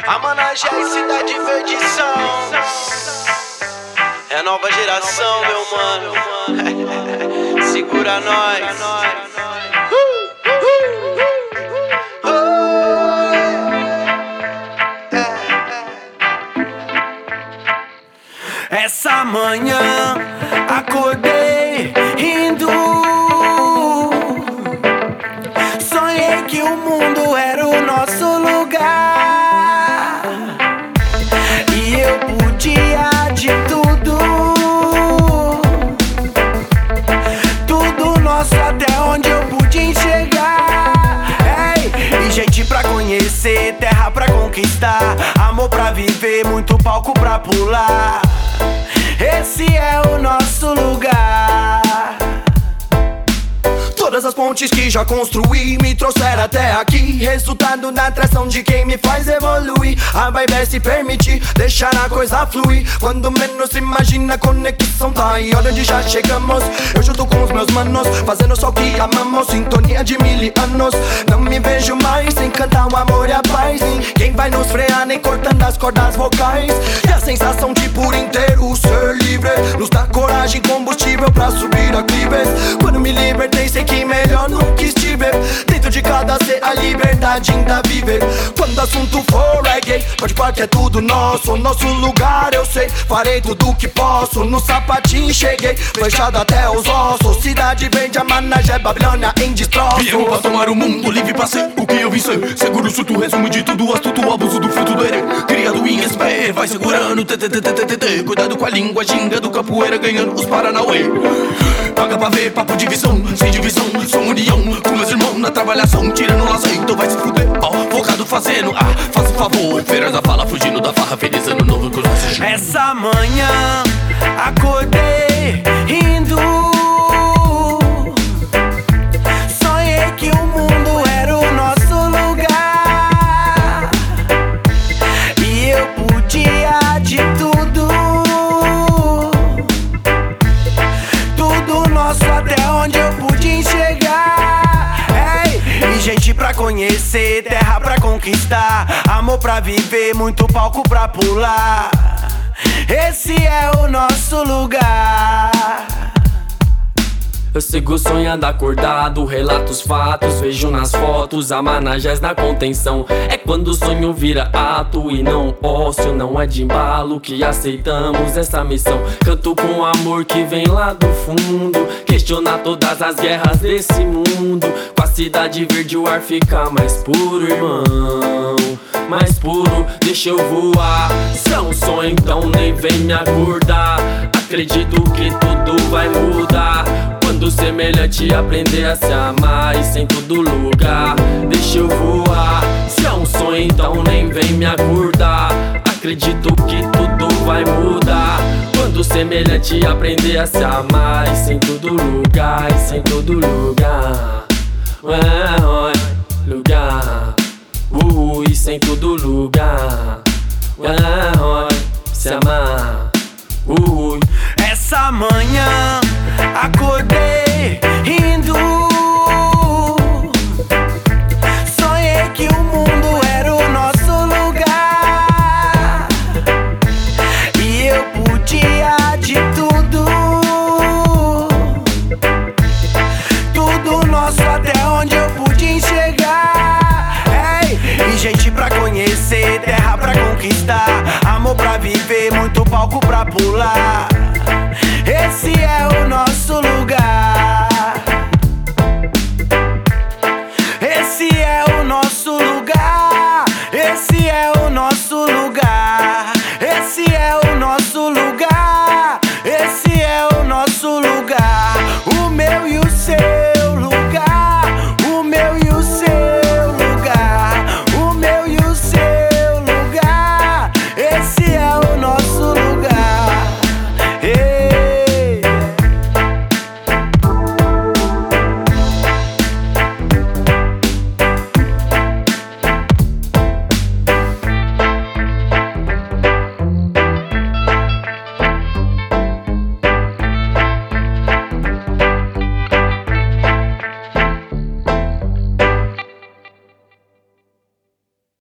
Amanajé e Cidade Verdição. É nova geração, meu mano. Segura nós. Essa manhã acordei rindo. Sonhei que o mundo era o nosso lugar e eu podia de tudo. Tudo nosso até onde eu pude enxergar. Ei, e gente pra conhecer, terra pra conquistar, amor pra viver, muito palco pra pular. Esse é o nosso lugar. Todas as pontes que já construí me trouxeram até aqui, resultado da atração de quem me faz evoluir. A vibe é se permitir, deixar a coisa fluir. Quando menos se imagina, a conexão tá aí. Olha onde já chegamos, eu junto com os meus manos, fazendo só o que amamos, sintonia de 1000 anos. Não me vejo mais sem cantar o amor e a paz. Ninguém vai nos frear, nem cortando as cordas vocais. E a sensação de por inteiro ser livre nos dá coragem, combustível pra subir a clives. Quando me libertei, sei que melhor nunca estive. Dentro de cada ser a liberdade ainda vive. Quando o assunto for reggae, pode parar que é tudo nosso. Nosso lugar eu sei, farei tudo que posso. No sapatinho cheguei, fechado até os ossos. Cidade Verde, Amanajé, Babilônia em destroços. Viemos pra tomar o mundo, livre pra ser o que eu vim ser. Seguro, surto, resumo de tudo, astuto, abuso do fruto do herê. Criado em SP, vai segurando, cuidado com a língua, ginga do capoeira, ganhando os Paranauê. Paga pra ver, papo de visão, sem divisão, sou união com meus irmãos na trabalhação, tirando laço, então vai se fuder. Focado fazendo, faça o favor, feiras da fala, fugindo da farra, feliz ano novo com nossos. Essa manhã acordei rindo. Sonhei que o mundo era o nosso lugar e eu podia de tudo. Tudo nosso até onde eu pude enxergar. Ei, e gente pra conhecer, terra pra conquistar, amor pra viver, muito palco pra pular. Esse é o nosso lugar. Eu sigo sonhando acordado, relato os fatos, vejo nas fotos Amanajés na contenção. É quando o sonho vira ato e não ócio, não é de embalo que aceitamos essa missão. Canto com amor que vem lá do fundo, questionar todas as guerras desse mundo. Com a Cidade Verde o ar fica mais puro, irmão, mais puro, deixa eu voar. Se é um sonho então nem vem me acordar, acredito que tudo vai mudar quando o semelhante aprender a se amar. Isso em todo lugar, deixa eu voar. Se é um sonho então nem vem me acordar, acredito que tudo vai mudar quando o semelhante aprender a se amar. Isso em todo lugar, isso em todo lugar. Lugar, isso em todo lugar. Se amar. Essa manhã acordei rindo. Sonhei que o mundo era o nosso lugar e eu podia de tudo. Tudo nosso até onde eu pude enxergar. Ei, e gente pra conhecer, terra pra conquistar, amor pra viver, muito palco pra pular. Esse é o nosso lugar.